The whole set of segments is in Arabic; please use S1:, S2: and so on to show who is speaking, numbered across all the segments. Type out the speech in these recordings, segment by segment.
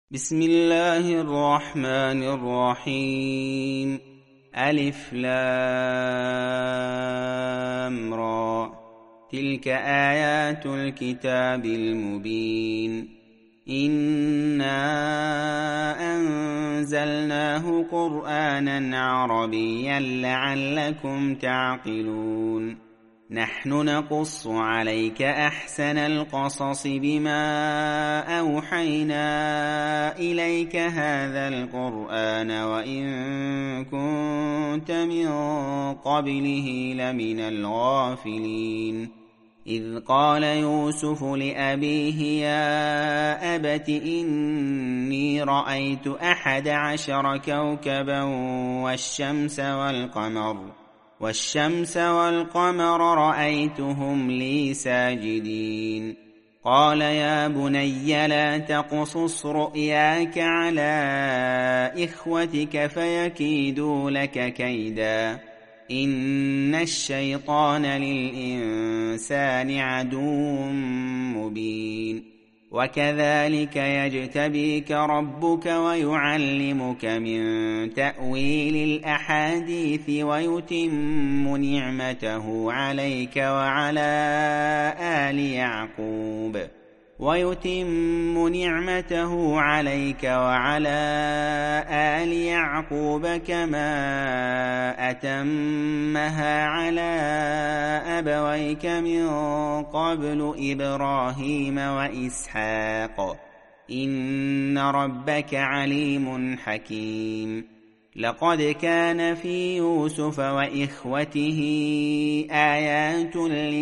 S1: بسم الله الرحمن الرحيم. ألف لام را. تلك آيات الكتاب المبين. إنا أنزلناه قرآنا عربيا لعلكم تعقلون. نحن نقص عليك أحسن القصص بما أوحينا إليك هذا القرآن وإن كنت من قبله لمن الغافلين. إذ قال يوسف لأبيه يا أبت إني رأيت 11 كوكبا والشمس والقمر رأيتهم لي ساجدين. قال يا بني لا تقصص رؤياك على إخوتك فيكيدوا لك كيدا إن الشيطان للإنسان عدو مبين. وكذلك يجتبيك ربك ويعلمك من تأويل الأحاديث ويتم نعمته عليك وعلى آل يعقوب كما أتمها على أبويك من قبل إبراهيم وإسحاق إن ربك عليم حكيم. لقد كان في يوسف وإخوته آيات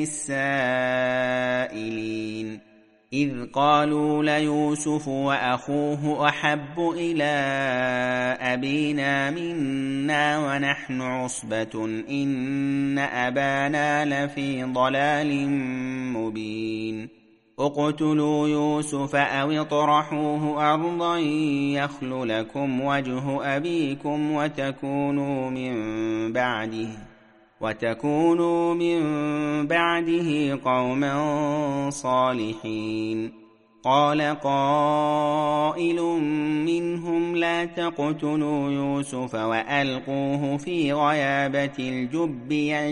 S1: للسائلين إذ قالوا ليوسف وأخوه أحب إلى أبينا منا ونحن عصبة إن أبانا لفي ضلال مبين. اقتلوا يوسف أو اطرحوه أرضا يخل لكم وجه أبيكم وتكونوا من بعده قوما صالحين. قال قائل منهم لا تقتلوا يوسف وألقوه في غيابة الجب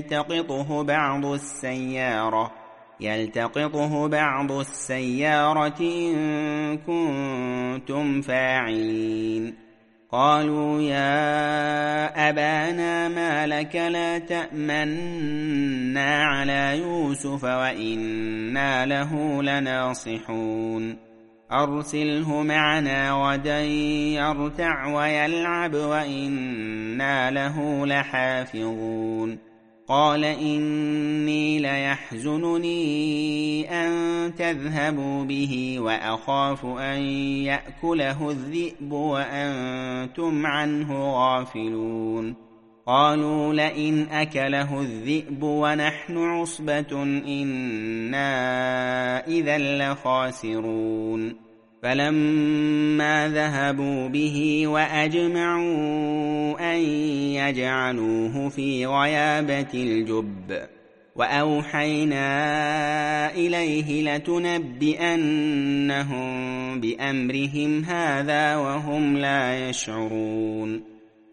S1: يلتقطه بعض السيارة إن كنتم فاعلين. قالوا يا أبانا ما لك لا تأمنا على يوسف وإنا له لناصحون. أرسله معنا غدا يرتع ويلعب وإنا له لحافظون. قال إني ليحزنني أن تذهبوا به وأخاف أن يأكله الذئب وأنتم عنه غافلون. قالوا لئن أكله الذئب ونحن عصبة إنا إذا لخاسرون. فلما ذهبوا به وأجمعوا أن يجعلوه في غيابة الجب وأوحينا إليه لتنبئنهم بأمرهم هذا وهم لا يشعرون.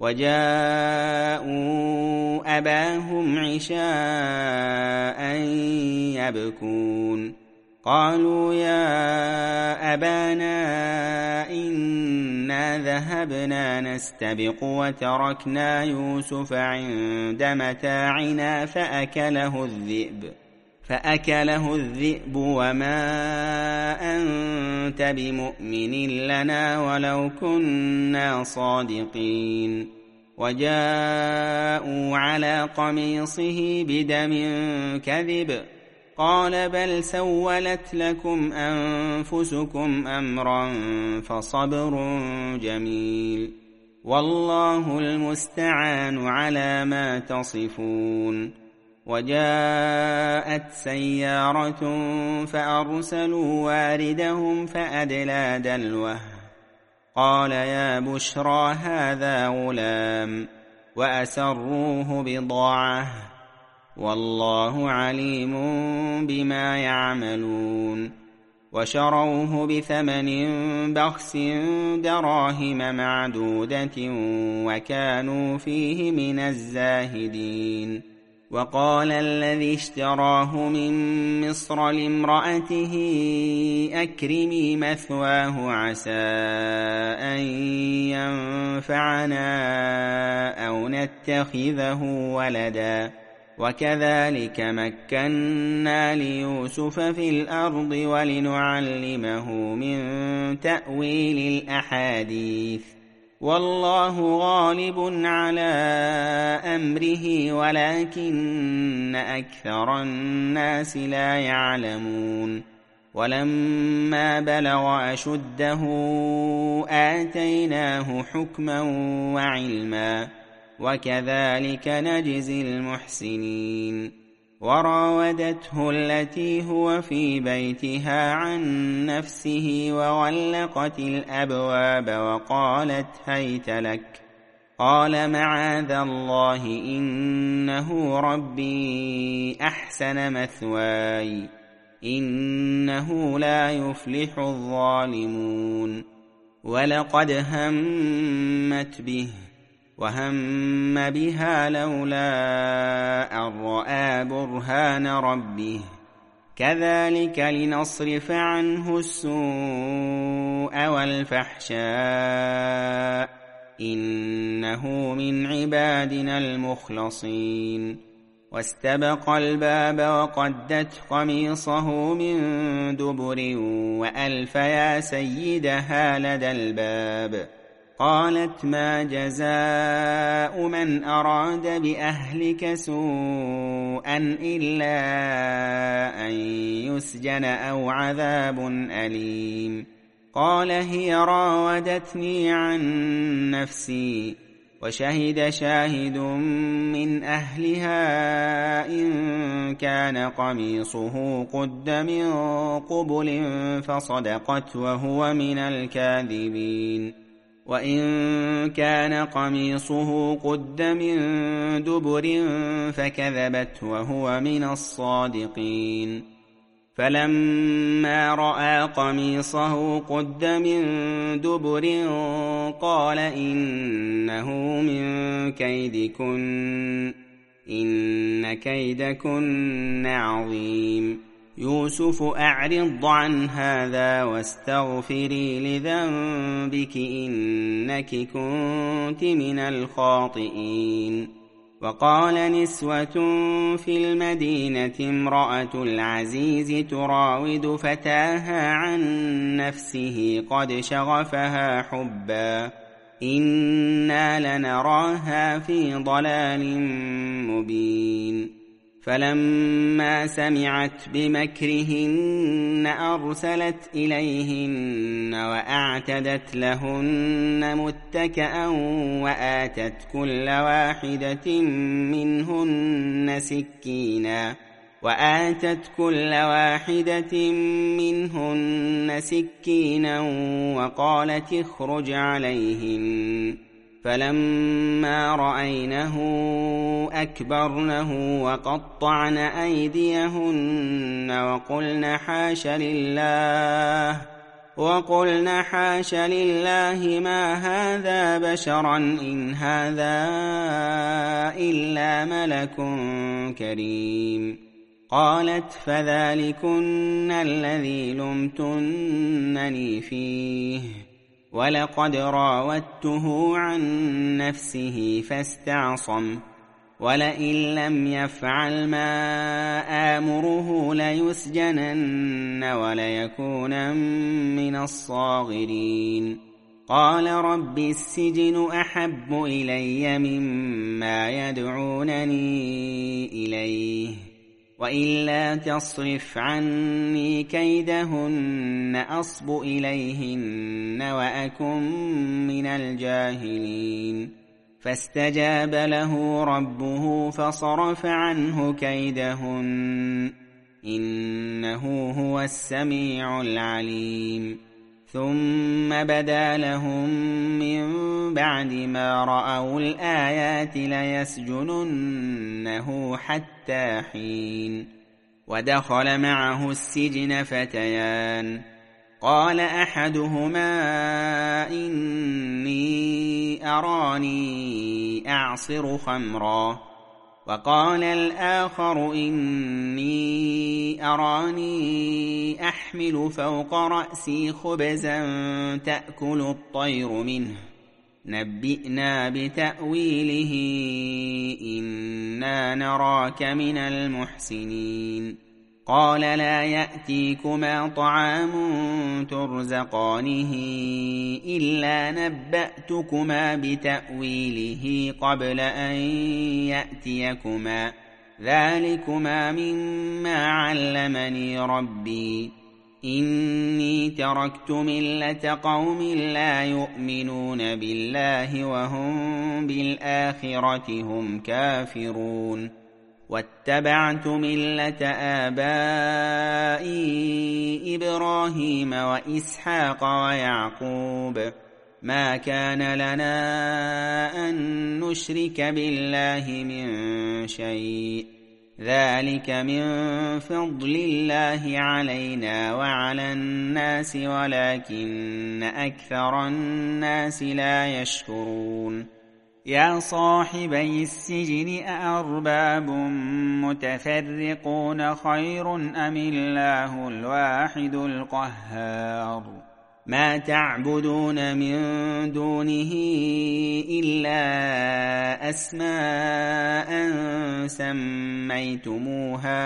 S1: وجاءوا أباهم عشاء يبكون. قالوا يا أبانا إنا ذهبنا نستبق وتركنا يوسف عند متاعنا فأكله الذئب وما أنت بمؤمن لنا ولو كنا صادقين. وجاءوا على قميصه بدم كذب قال بل سولت لكم أنفسكم أمرا فصبر جميل والله المستعان على ما تصفون. وجاءت سيارة فأرسلوا واردهم فأدلى دلوه قال يا بشرى هذا غلام وأسروه بضاعة والله عليم بما يعملون. وشروه بثمن بخس دراهم معدودة وكانوا فيه من الزاهدين. وقال الذي اشتراه من مصر لامرأته أكرمي مثواه عسى أن ينفعنا أو نتخذه ولدا وكذلك مكنا ليوسف في الأرض ولنعلمه من تأويل الأحاديث والله غالب على أمره ولكن أكثر الناس لا يعلمون. ولما بلغ أشده آتيناه حكما وعلما وكذلك نجزي المحسنين. وراودته التي هو في بيتها عن نفسه وغلقت الأبواب وقالت هيت لك قال معاذ الله إنه ربي أحسن مثواي إنه لا يفلح الظالمون. ولقد همت به وهم بها لولا أن رأى برهان ربه كذلك لنصرف عنه السوء والفحشاء إنه من عبادنا المخلصين. واستبق الباب وقدت قميصه من دبر وألف يا سيدها لدى الباب قالت ما جزاء من أراد بأهلك سوءا إلا أن يسجن أو عذاب أليم. قال هي راودتني عن نفسي وشهد شاهد من أهلها إن كان قميصه قد من قبل فصدقت وهو من الكاذبين وإن كان قميصه قد من دبر فكذبت وهو من الصادقين. فلما رأى قميصه قد من دبر قال إنه من كيدكن إن كيدكن عظيم. يوسف أعرض عن هذا واستغفري لذنبك إنك كنت من الخاطئين. وقال نسوة في المدينة امرأة العزيز تراود فتاها عن نفسه قد شغفها حبا إنا لنراها في ضلال مبين. فلما سمعت بمكرهن أرسلت إليهن وأعتدت لهن متكأ وآتت كل واحدة منهن سكينا وقالت اخرج عليهن فلما رأينه أكبرنه وقطعن أيديهن وقلن حاش لله ما هذا بشرا إن هذا إلا ملك كريم. قالت فذلكن الذي لمتنني فيه ولقد راودته عن نفسه فاستعصم ولئن لم يفعل ما آمره ليسجنن وليكونن من الصاغرين. قال رب السجن أحب إلي مما يدعونني إليه وإلا تصرف عني كيدهن أصب إليهن وأكن من الجاهلين. فاستجاب له ربه فصرف عنه كيدهن إنه هو السميع العليم. ثم بدا لهم من بعد ما رأوا الآيات ليسجننه حتى حين. ودخل معه السجن فتيان، قال أحدهما إني أراني أعصر خمرا، وقال الآخر إني أراني أحمل فوق رأسي خبزا تأكل الطير منه، نبئنا بتأويله إنا نراك من المحسنين. قال لا يأتيكما طعام ترزقانه إلا نبأتكما بتأويله قبل أن يأتيكما، ذلكما مما علمني ربي، إني تركت ملة قوم لا يؤمنون بالله وهم بالآخرة هم كافرون، واتبعت ملة آبائي إبراهيم وإسحاق ويعقوب، ما كان لنا أن نشرك بالله من شيء، ذلك من فضل الله علينا وعلى الناس ولكن أكثر الناس لا يشكرون. يا صاحبي السجن أأرباب متفرقون خير أم الله الواحد القهار، ما تعبدون من دونه إلا أسماء سميتموها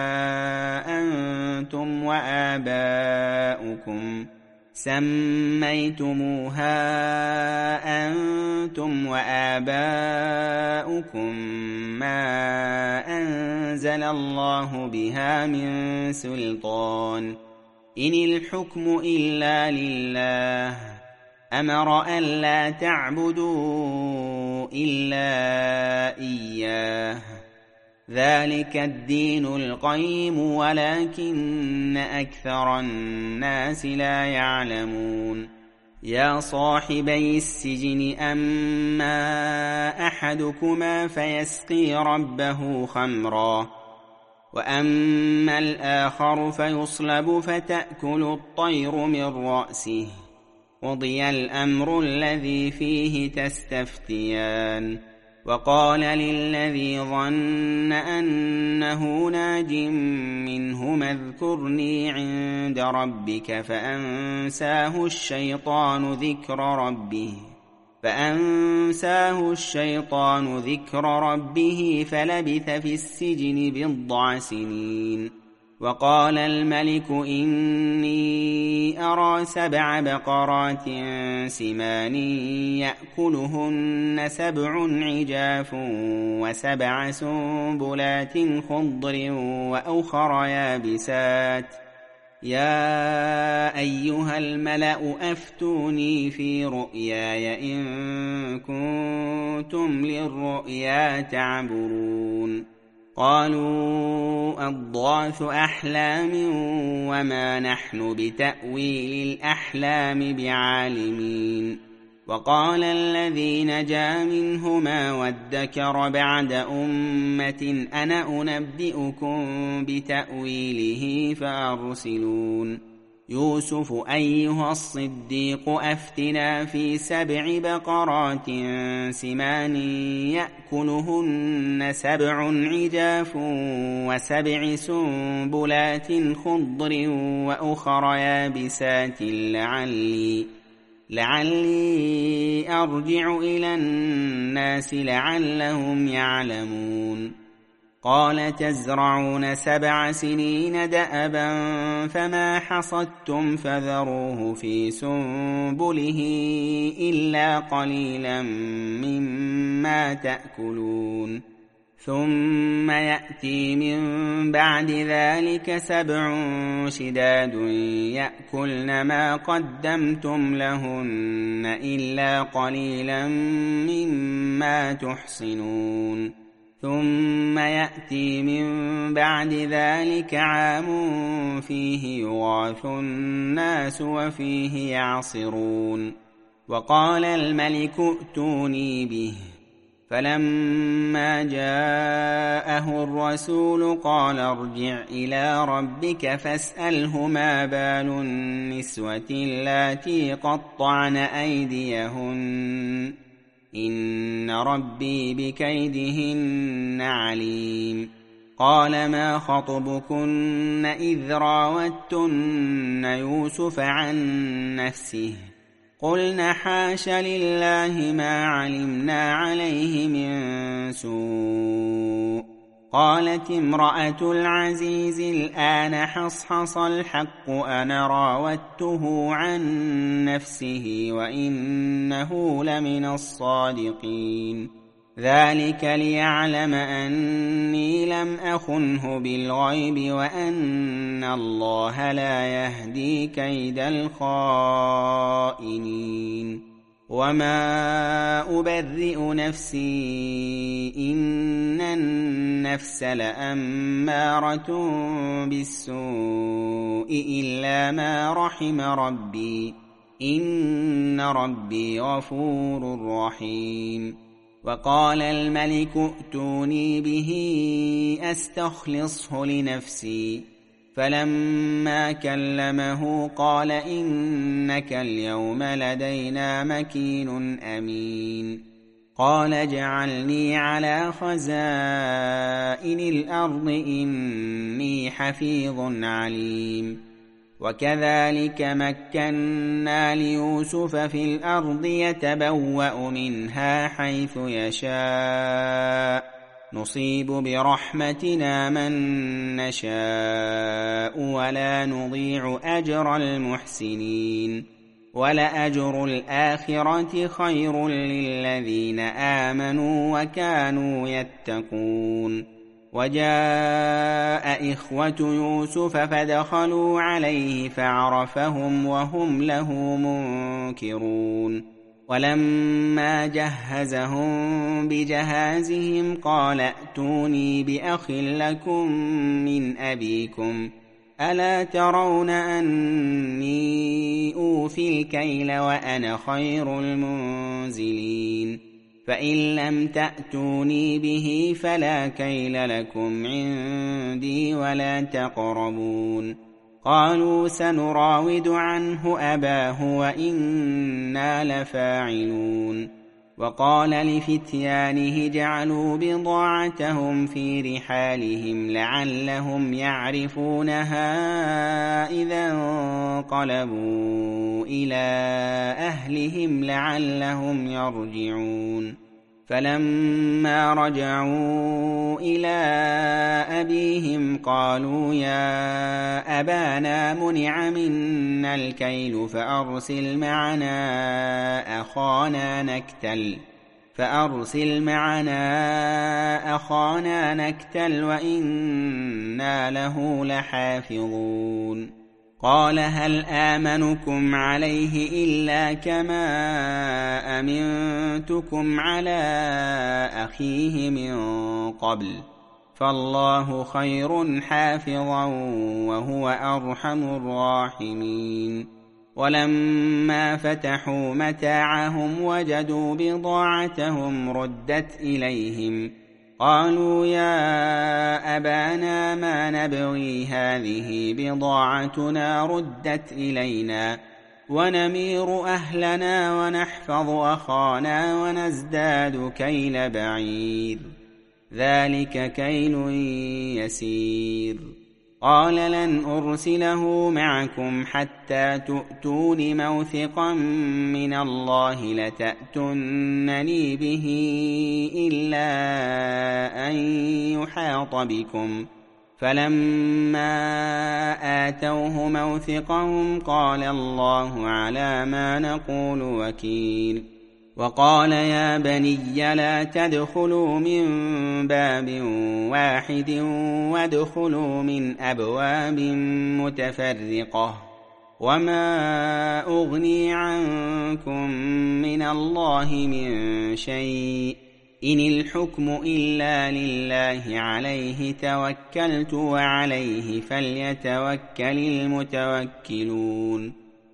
S1: أنتم وآباؤكم ما أنزل الله بها من سلطان، إن الحكم إلا لله، أمر ألا تعبدوا إلا إياه، ذلك الدين القيم ولكن أكثر الناس لا يعلمون. يا صاحبي السجن أما أحدكما فيسقي ربه خمرا، وأما الآخر فيصلب فتأكل الطير من رأسه، قضي الأمر الذي فيه تستفتيان. وقال للذي ظن أنه ناج منهما اذكرني عند ربك فأنساه الشيطان ذكر ربه فلبث في السجن 10 سنين. وقال الملك إني أرى 7 بقرات سمان يأكلهن 7 عجاف و7 سنبلات خضر وأخر يابسات، يا أيها الملأ أفتوني في رؤياي إن كنتم للرؤيا تعبرون. قالوا أضغاث أحلام وما نحن بتأويل الأحلام بعالمين. وقال الذي نجا منهما وادكر بعد أمة أنا أنبئكم بتأويله فأرسلون. يوسف أيها الصديق أفتنا في 7 بقرات سمان يأكلهن 7 عجاف و7 سنبلات خضر وأخر يابسات لعلي أرجع إلى الناس لعلهم يعلمون. قال تزرعون 7 سنين دأبا فما حصدتم فذروه في سنبله إلا قليلا مما تأكلون. ثم يأتي من بعد ذلك 7 شداد يأكلن ما قدمتم لهن إلا قليلا مما تحصنون. ثم يأتي من بعد ذلك عام فيه يغاث الناس وفيه يعصرون. وقال الملك ائتوني به فلما جاءه الرسول قال ارجع إلى ربك فاسأله ما بال النسوة اللاتي قطعن أيديهن إن ربي بكيدهن عليم. قال ما خطبكن إذ راوتن يوسف عن نفسه قلنا حاش لله ما علمنا عليه من سوء. قالت امرأة العزيز الآن حصحص الحق أنا راودته عن نفسه وإنه لمن الصادقين. ذلك ليعلم أني لم أخنه بالغيب وأن الله لا يهدي كيد الخائنين. وما أبرئ نفسي إن النفس لأمارة بالسوء إلا ما رحم ربي إن ربي غفور رحيم. وقال الملك ائتوني به أستخلصه لنفسي فلما كلمه قال إنك اليوم لدينا مكين أمين. قال اجعلني على خزائن الأرض إني حفيظ عليم. وكذلك مكنا ليوسف في الأرض يتبوأ منها حيث يشاء نصيب برحمتنا من نشاء ولا نضيع أجر المحسنين. ولأجر الآخرة خير للذين آمنوا وكانوا يتقون. وجاء إخوة يوسف فدخلوا عليه فعرفهم وهم له منكرون. ولما جهزهم بجهازهم قال ائتوني بأخ لكم من أبيكم ألا ترون أني أوفي الكيل وأنا خير المنزلين. فإن لم تأتوني به فلا كيل لكم عندي ولا تقربون. قالوا سنراود عنه أباه وإنا لفاعلون. وقال لفتيانه جعلوا بضاعتهم في رحالهم لعلهم يعرفونها إذا انقلبوا إلى أهلهم لعلهم يرجعون. فلما رجعوا إلى أبيهم قالوا يا أبانا منع منا الكيل فأرسل معنا أخانا نكتل وإنا له لحافظون. قال هل آمنكم عليه إلا كما أمنتكم على أخيه من قبل فالله خير حافظا وهو أرحم الراحمين. ولما فتحوا متاعهم وجدوا بضاعتهم ردت إليهم قالوا يا أبانا ما نبغي هذه بضاعتنا ردت إلينا ونمير أهلنا ونحفظ أخانا ونزداد كيل بعير ذلك كيل يسير. قال لن أرسله معكم حتى تؤتون موثقا من الله لتأتونني به إلا أن يحاط بكم. فلما آتوه موثقهم قال الله على ما نقول وكيل. وقال يا بني لا تدخلوا من باب واحد وادخلوا من أبواب متفرقة وما أغني عنكم من الله من شيء إن الحكم إلا لله عليه توكلت وعليه فليتوكل المتوكلون.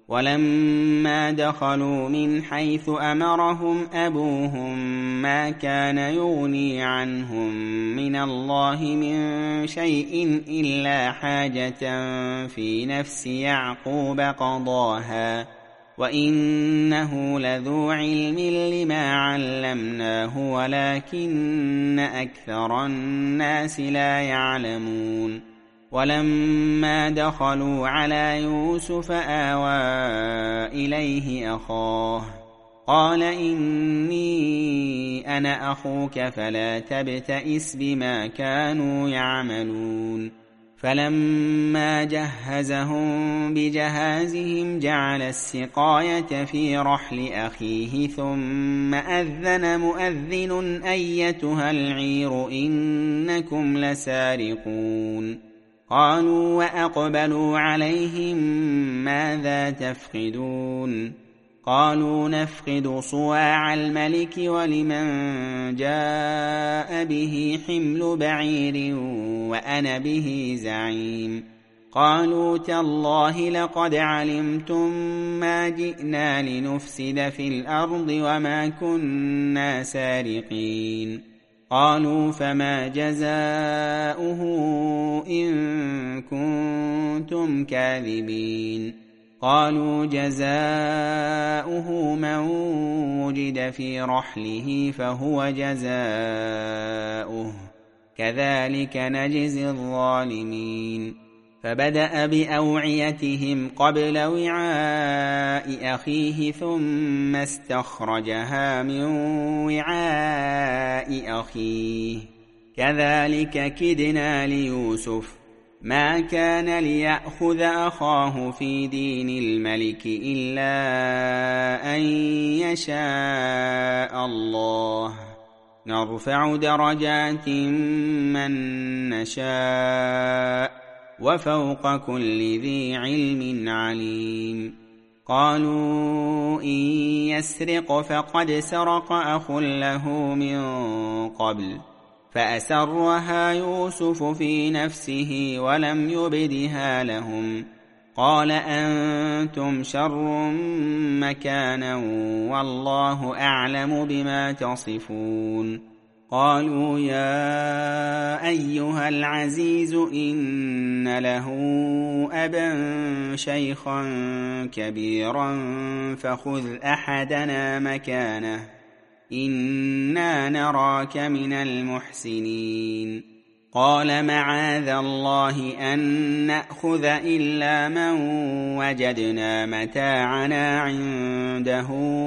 S1: ولما دخلوا من حيث أمرهم أبوهم ما كان يغني عنهم من الله من شيء إلا حاجة في نفس يعقوب قضاها وإنه لذو علم لما علمناه ولكن أكثر الناس لا يعلمون ولما دخلوا على يوسف آوى إليه أخاه قال إني أنا أخوك فلا تبتئس بما كانوا يعملون فلما جهزهم بجهازهم جعل السقاية في رحل أخيه ثم أذن مؤذن أيتها العير إنكم لسارقون قالوا وأقبلوا عليهم ماذا تفقدون قالوا نفقد صواع الملك ولمن جاء به حمل بعير وأنا به زعيم قالوا تالله لقد علمتم ما جئنا لنفسد في الأرض وما كنا سارقين قالوا فما جزاؤه إن كنتم كاذبين قالوا جزاؤه من وجد في رحله فهو جزاؤه كذلك نجزي الظالمين فبدأ بأوعيتهم قبل وعاء أخيه ثم استخرجها من وعاء أخيه كذلك كدنا ليوسف ما كان ليأخذ أخاه في دين الملك إلا أن يشاء الله نرفع درجات من نشاء وفوق كل ذي علم عليم قالوا إن يسرق فقد سرق أخ له من قبل فأسرها يوسف في نفسه ولم يبدها لهم قال أنتم شر مكانا والله أعلم بما تصفون قالوا يا أيها العزيز إن له أبا شيخا كبيرا فخذ أحدنا مكانه إنا نراك من المحسنين قال معاذ الله أن نأخذ إلا من وجدنا متاعنا عنده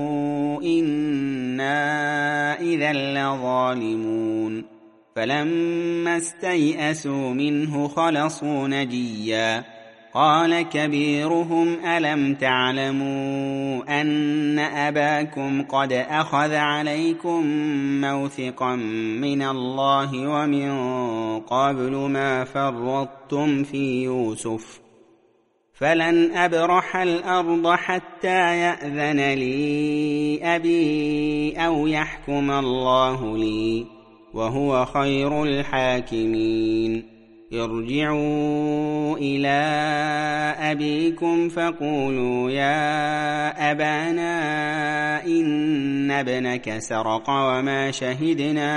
S1: إنا إذا لظالمون فلما استيئسوا منه خلصوا نجيا قال كبيرهم ألم تعلموا أن أباكم قد أخذ عليكم موثقا من الله ومن قبل ما فرطتم في يوسف فلن أبرح الأرض حتى يأذن لي أبي أو يحكم الله لي وهو خير الحاكمين ارجعوا إلى أبيكم فقولوا يا أبانا إن ابنك سرق وما شهدنا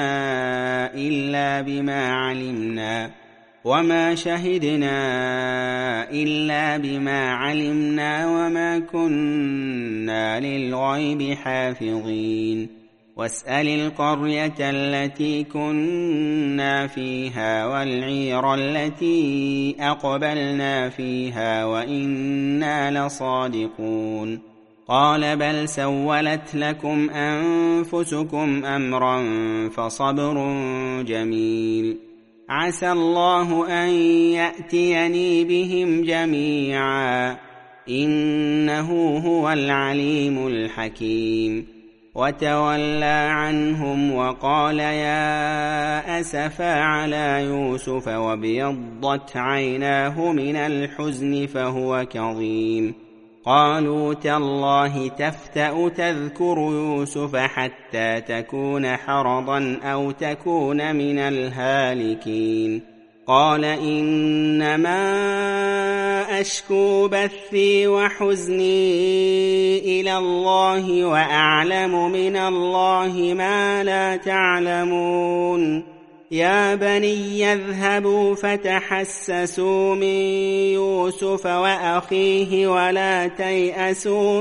S1: إلا بما علمنا وما كنا للغيب حافظين واسأل القرية التي كنا فيها والعير التي أقبلنا فيها وإنا لصادقون قال بل سولت لكم أنفسكم أمرا فصبر جميل عسى الله أن يأتيني بهم جميعا إنه هو العليم الحكيم وتولى عنهم وقال يا أسفا على يوسف وابيضت عيناه من الحزن فهو كظيم قالوا تالله تفتأ تذكر يوسف حتى تكون حرضا أو تكون من الهالكين قال إنما أشكو بثي وحزني إلى الله وأعلم من الله ما لا تعلمون يا بني اذهبوا فتحسسوا من يوسف وأخيه ولا تيأسوا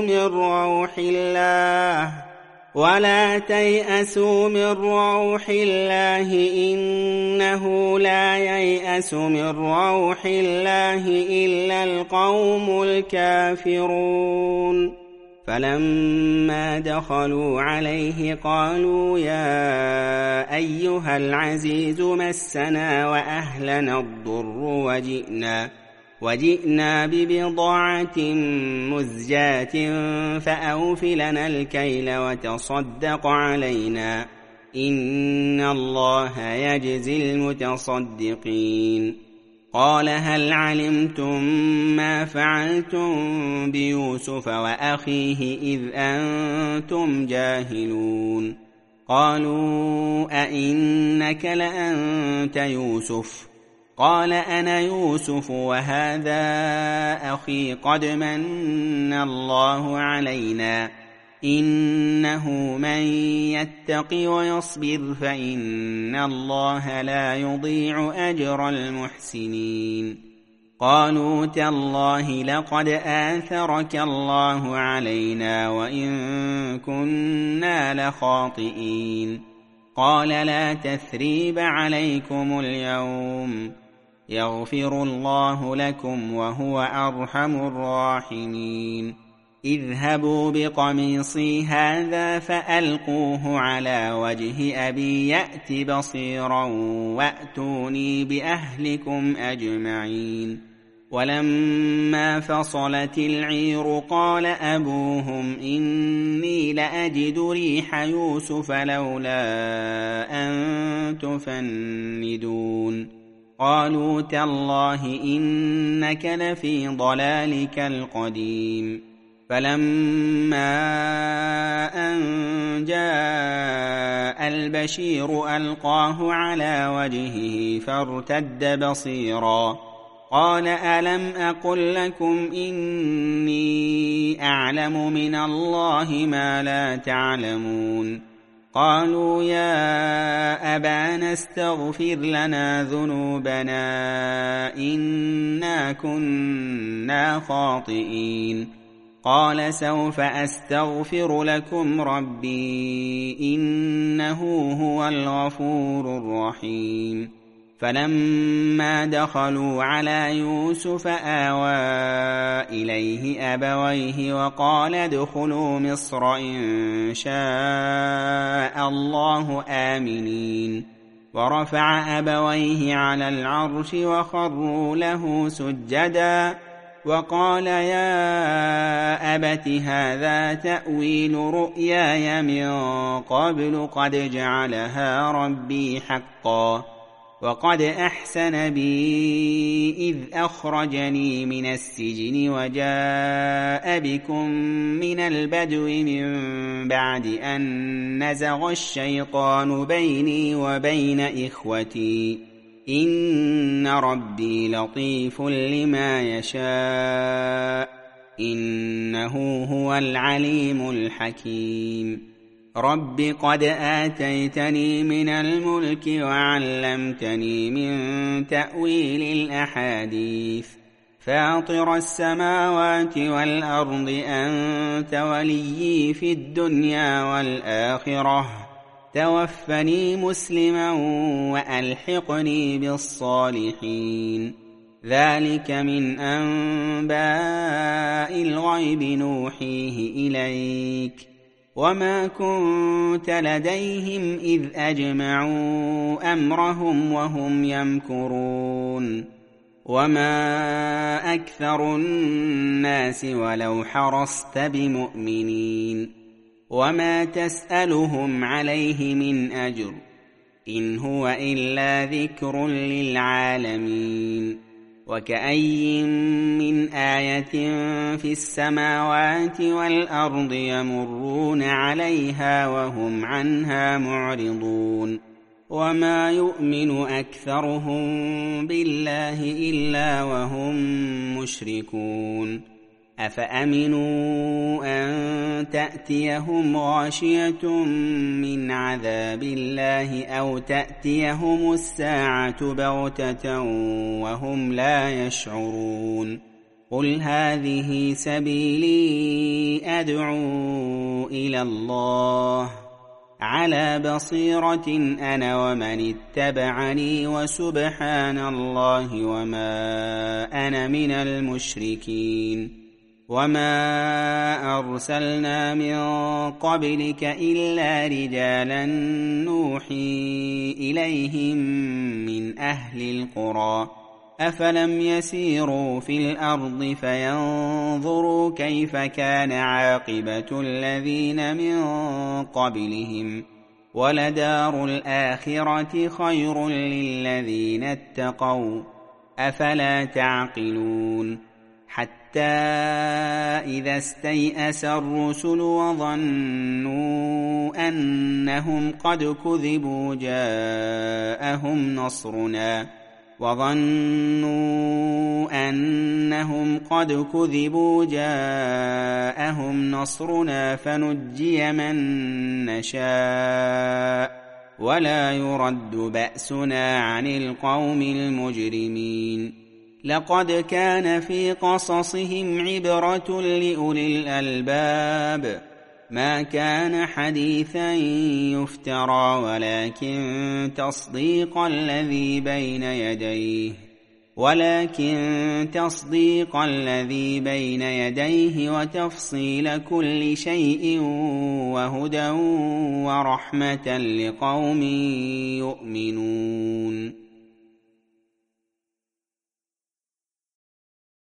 S1: من روح الله إنه لا ييأس من روح الله إلا القوم الكافرون فلما دخلوا عليه قالوا يا أيها العزيز مسنا وأهلنا الضر وجئنا ببضاعة مزجاة فأوف لنا الكيل وتصدق علينا إن الله يجزي المتصدقين قال هل علمتم ما فعلتم بيوسف وأخيه إذ أنتم جاهلون قالوا أئنك لأنت يوسف قال أنا يوسف وهذا أخي قد من الله علينا إنه من يتق ويصبر فإن الله لا يضيع أجر المحسنين قالوا تالله لقد آثرك الله علينا وإن كنا لخاطئين قال لا تثريب عليكم اليوم يغفر الله لكم وهو أرحم الراحمين اذهبوا بقميصي هذا فألقوه على وجه أبي يأت بصيرا وأتوني بأهلكم أجمعين ولما فصلت العير قال أبوهم إني لأجد ريح يوسف لولا أن تفندون قالوا تالله إنك لفي ضلالك القديم فلما أن جاء البشير ألقاه على وجهه فارتد بصيرا قال ألم أقل لكم إني أعلم من الله ما لا تعلمون قالوا يا أبانا استغفر لنا ذنوبنا إنا كنا خاطئين قال سوف أستغفر لكم ربي إنه هو الغفور الرحيم فلما دخلوا على يوسف آوى إليه أبويه وقال ادخلوا مصر إن شاء الله آمنين ورفع أبويه على العرش وخروا له سجدا وقال يا أبت هذا تأويل رؤياي من قبل قد جعلها ربي حقا وقد أحسن بي إذ أخرجني من السجن وجاء بكم من البدو من بعد أن نزغ الشيطان بيني وبين إخوتي إن ربي لطيف لما يشاء إنه هو العليم الحكيم رب قد آتيتني من الملك وعلمتني من تأويل الأحاديث فاطر السماوات والأرض أنت وليي في الدنيا والآخرة توفني مسلما وألحقني بالصالحين ذلك من أنباء الغيب نوحيه إليك وما كنت لديهم إذ أجمعوا أمرهم وهم يمكرون وما أكثر الناس ولو حرصت بمؤمنين وما تسألهم عليه من أجر إن هو إلا ذكر للعالمين وكأي من آية في السماوات والأرض يمرون عليها وهم عنها معرضون وما يؤمن أكثرهم بالله إلا وهم مشركون أفأمنوا أن تأتيهم غاشية من عذاب الله أو تأتيهم الساعة بغتة وهم لا يشعرون قل هذه سبيلي أدعو إلى الله على بصيرة أنا ومن اتبعني وسبحان الله وما أنا من المشركين وما أرسلنا من قبلك إلا رجالا نوحي إليهم من أهل القرى أفلم يسيروا في الأرض فينظروا كيف كان عاقبة الذين من قبلهم ولدار الآخرة خير للذين اتقوا أفلا تعقلون حتى إذا استيأس الرسل وظنوا أنهم قد كذبوا جاءهم نصرنا فنجي من نشاء ولا يرد بأسنا عن القوم المجرمين لقد كان في قصصهم عبرة لأولي الألباب ما كان حديثا يفترى ولكن تصديق الذي بين يديه وتفصيل كل شيء وهدى ورحمة لقوم يؤمنون